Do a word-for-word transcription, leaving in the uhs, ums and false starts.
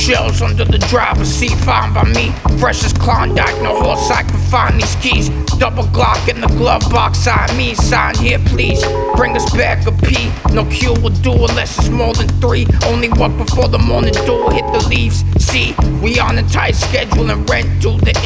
Shells under the driver's seat, fine by me. Fresh as Klondike, no horse I can find these keys. Double Glock in the glove box, sign me, sign here please. Bring us back a P, no Q will do unless it's more than three. Only work before the morning dew hit the leaves. See, we on a tight schedule and rent due. The